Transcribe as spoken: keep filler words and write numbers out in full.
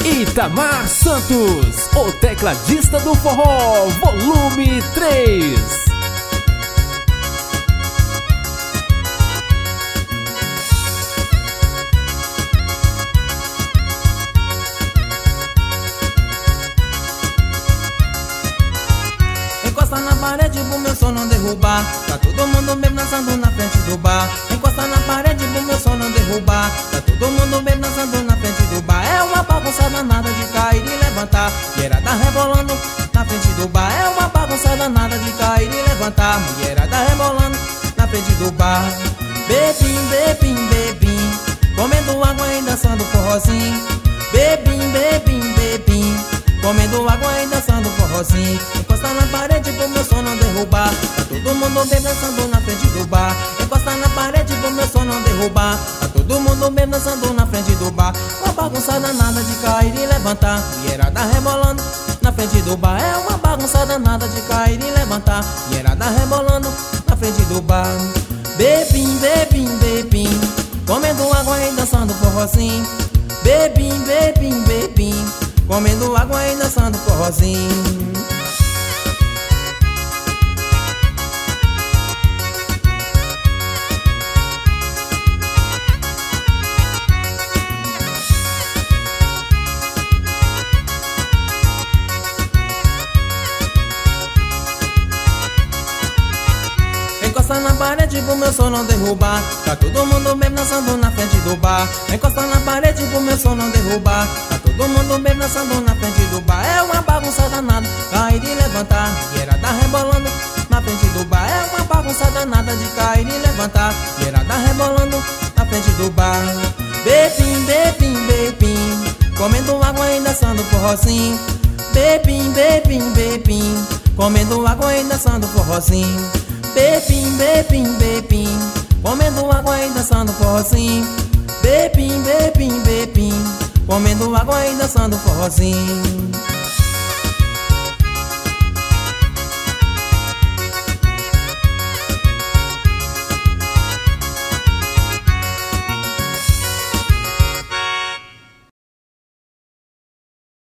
Itamar Santos, o tecladista do forró, volume três. Encosta na parede pro meu som não derrubar. Tá todo mundo mesmo dançando na frente do bar. Encosta na parede pro meu som não derrubar. Tá todo mundo mesmo dançando na frente do bar. É uma bagunça danada de cair e levantar. Mulherada rebolando na frente do bar. É uma bagunça danada de cair e levantar. Mulherada rebolando na frente do bar. Bebim, bebim, bebim, comendo água e dançando forrozinho. Bebim, bebim, bebim, comendo água e dançando forrozinho. Encosta na parede pro meu som não derrubar. Tá todo mundo bem dançando na frente do bar. Encosta na parede pro meu som não derrubar. Tá todo mundo bem dançando na frente do bar. Uma bagunça danada de cair e levantar. Mulherada rebolando na frente do bar. É uma bagunça danada de cair e levantar. Mulherada rebolando na frente do bar. Bebim, bebim, bebim, comendo água e dançando forrozinho. Bebim, bebim, bebim, comendo água e dançando forrozinho. Encosta na parede pro meu som não derrubar. Tá todo mundo mesmo dançando na frente do bar. Encosta na parede pro meu som não derrubar. Tá todo mundo mesmo dançando na frente do bar. É uma bagunça danada, cair e levantar. Mulherada rebolando na frente do bar. É uma bagunça danada de cair e levantar. Mulherada rebolando na frente do bar. Bebim, bebim, bebim, comendo água e dançando forrozinho. Bebim, bebim, bebim, comendo água e dançando forrozinho. Bebim, bebim, bebim, comendo água e dançando forrozinho. Bebim, bebim, bebim, comendo água e dançando forrozinho.